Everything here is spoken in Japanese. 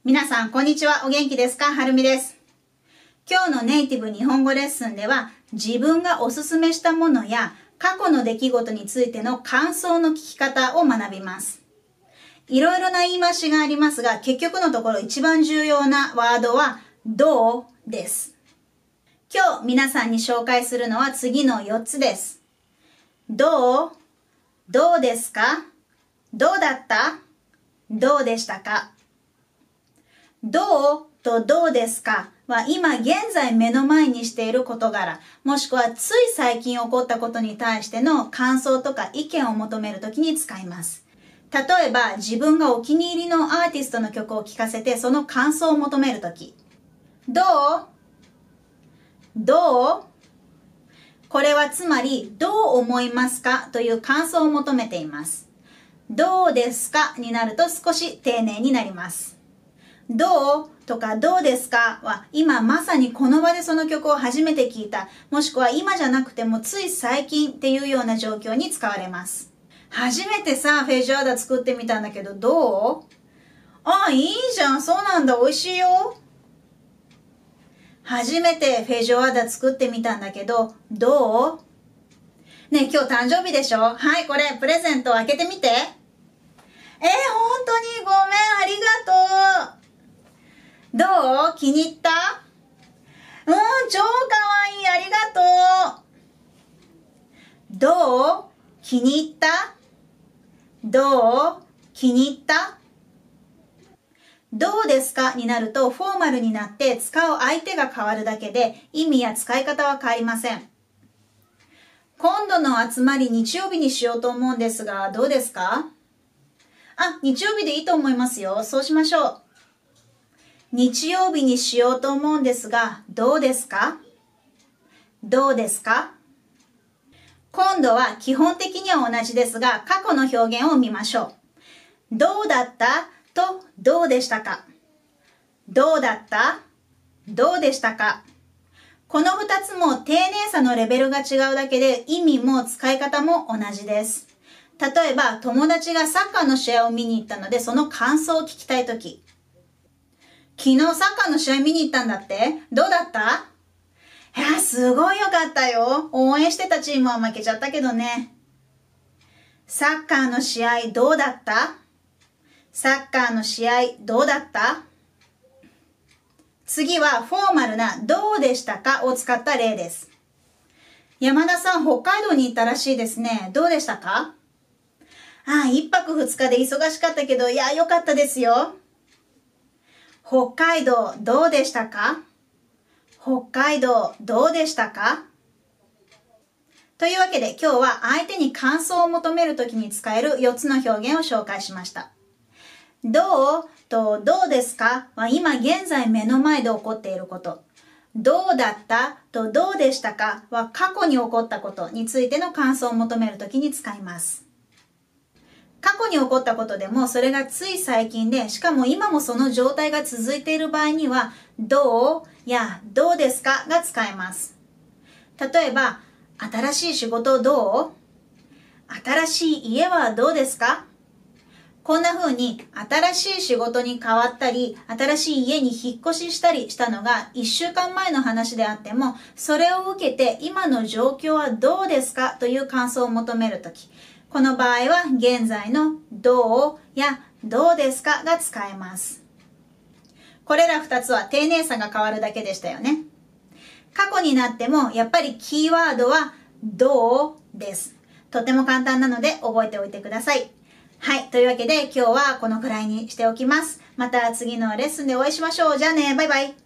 皆さん、こんにちは。お元気ですか？はるみです。今日のネイティブ日本語レッスンでは、自分がおすすめしたものや過去の出来事についての感想の聞き方を学びます。いろいろな言い回しがありますが、結局のところ一番重要なワードは、どうです。今日皆さんに紹介するのは次の4つです。どうですか？どうだった？どうでしたか？どうとどうですかは今現在目の前にしている事柄、もしくはつい最近起こったことに対しての感想とか意見を求めるときに使います。例えば自分がお気に入りのアーティストの曲を聴かせてその感想を求めるとき。どうこれはつまりどう思いますかという感想を求めています。どうですかになると少し丁寧になります。どうとかどうですかは今まさにこの場でその曲を初めて聴いた、もしくは今じゃなくてもつい最近っていうような状況に使われます。初めてさ、フェイジョアダ作ってみたんだけどどう？いいじゃん、そうなんだ、美味しいよ。初めてフェイジョアダ作ってみたんだけどどう？ねえ、今日誕生日でしょ？はい、これプレゼント開けてみて。本当にごめん、ありがとう。どう？気に入った？超かわいい、ありがとう。どう？気に入った？どう？気に入った？どうですかになるとフォーマルになって使う相手が変わるだけで意味や使い方は変わりません。今度の集まり日曜日にしようと思うんですがどうですか？日曜日でいいと思いますよ。そうしましょう。日曜日にしようと思うんですがどうですか？どうですか？今度は基本的には同じですが過去の表現を見ましょう。どうだったとどうでしたか？どうだった？どうでしたか？この2つも丁寧さのレベルが違うだけで意味も使い方も同じです。例えば友達がサッカーの試合を見に行ったのでその感想を聞きたいとき。昨日サッカーの試合見に行ったんだって？どうだった？すごいよかったよ。応援してたチームは負けちゃったけどね。サッカーの試合どうだった？サッカーの試合どうだった？次はフォーマルなどうでしたかを使った例です。山田さん、北海道に行ったらしいですね。どうでしたか？1泊2日で忙しかったけど、良かったですよ。北海道どうでしたか？北海道どうでしたか？というわけで今日は相手に感想を求めるときに使える4つの表現を紹介しました。どうとどうですかは今現在目の前で起こっていること。どうだったとどうでしたかは過去に起こったことについての感想を求めるときに使います。過去に起こったことでもそれがつい最近でしかも今もその状態が続いている場合にはどうやどうですかが使えます。例えば新しい仕事どう？新しい家はどうですか？こんな風に新しい仕事に変わったり新しい家に引っ越ししたりしたのが1週間前の話であってもそれを受けて今の状況はどうですかという感想を求めるときこの場合は現在のどうやどうですかが使えます。これら2つは丁寧さが変わるだけでしたよね。過去になってもやっぱりキーワードはどうです。とても簡単なので覚えておいてください。はい、というわけで今日はこのくらいにしておきます。また次のレッスンでお会いしましょう。じゃあね、バイバイ。